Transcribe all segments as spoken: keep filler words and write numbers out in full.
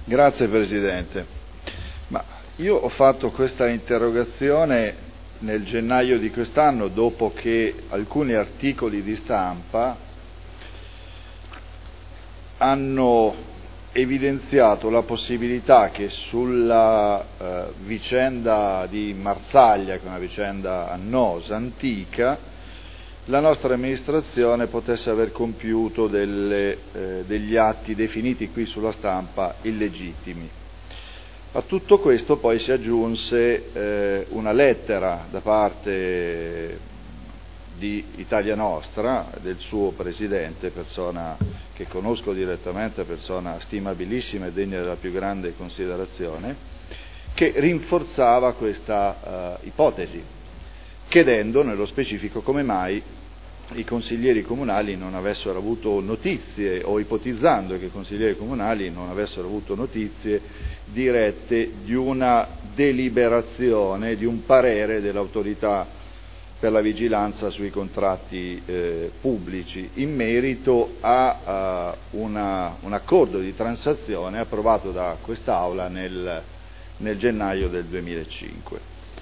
Grazie Presidente. Ma io ho fatto questa interrogazione nel gennaio di quest'anno, dopo che alcuni articoli di stampa hanno evidenziato la possibilità che sulla eh, vicenda di Marsaglia, che è una vicenda annosa, antica, la nostra amministrazione potesse aver compiuto delle, eh, degli atti definiti qui sulla stampa illegittimi. A tutto questo poi si aggiunse eh, una lettera da parte di Italia Nostra, del suo presidente, persona che conosco direttamente, persona stimabilissima e degna della più grande considerazione, che rinforzava questa uh, ipotesi, chiedendo nello specifico come mai i consiglieri comunali non avessero avuto notizie, o ipotizzando che i consiglieri comunali non avessero avuto notizie dirette di una deliberazione, di un parere dell'autorità per la vigilanza sui contratti eh, pubblici in merito a uh, una, un accordo di transazione approvato da quest'Aula nel, nel gennaio del duemilacinque.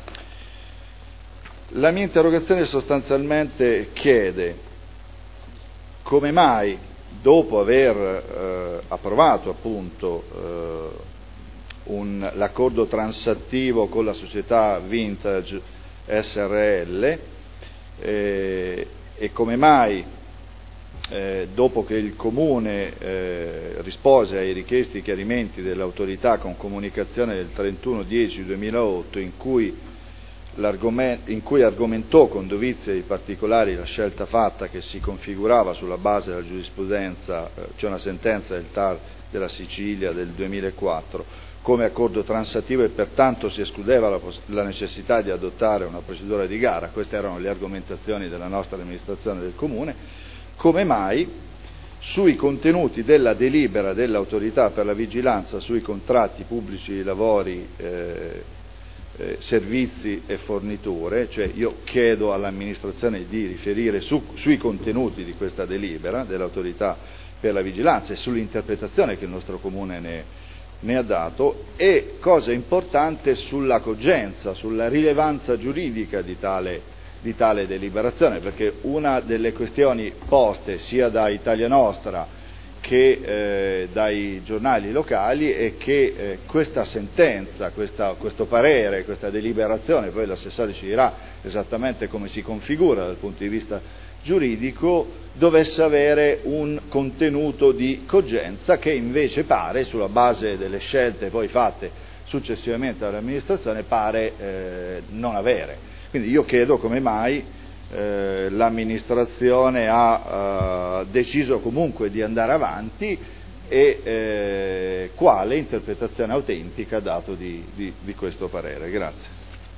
La mia interrogazione sostanzialmente chiede come mai, dopo aver eh, approvato appunto eh, un, l'accordo transattivo con la società Vintage S R L eh, e come mai eh, dopo che il Comune eh, rispose ai richiesti chiarimenti dell'autorità con comunicazione del trentuno dieci duemilaotto in cui, in cui argomentò con dovizia di particolari la scelta fatta che si configurava sulla base della giurisprudenza, eh, cioè una sentenza del T A R della Sicilia del duemilaquattro, come accordo transattivo e pertanto si escludeva la, la necessità di adottare una procedura di gara. Queste erano le argomentazioni della nostra amministrazione del Comune. Come mai sui contenuti della delibera dell'autorità per la vigilanza sui contratti pubblici di lavori, eh, eh, servizi e forniture, cioè io chiedo all'amministrazione di riferire su, sui contenuti di questa delibera dell'autorità per la vigilanza e sull'interpretazione che il nostro Comune ne ne ha dato, e, cosa importante, sulla cogenza, sulla rilevanza giuridica di tale, di tale deliberazione, perché una delle questioni poste sia da Italia Nostra che eh, dai giornali locali è che eh, questa sentenza, questa, questo parere, questa deliberazione, poi l'assessore ci dirà esattamente come si configura dal punto di vista giuridico, dovesse avere un contenuto di cogenza che invece pare, sulla base delle scelte poi fatte successivamente dall'amministrazione, pare eh, non avere. Quindi io chiedo come mai eh, l'amministrazione ha eh, deciso comunque di andare avanti e eh, quale interpretazione autentica ha dato di, di, di questo parere. Grazie.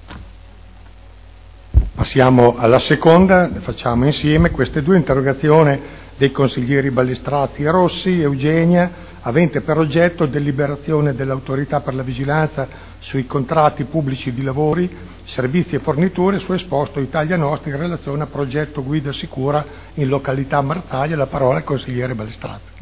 Passiamo alla seconda, facciamo insieme queste due interrogazioni dei consiglieri Ballestrati e Rossi, Eugenia, avente per oggetto deliberazione dell'autorità per la vigilanza sui contratti pubblici di lavori, servizi e forniture su esposto Italia Nostra in relazione a progetto guida sicura in località Marsaglia. La parola al consigliere Ballestrati.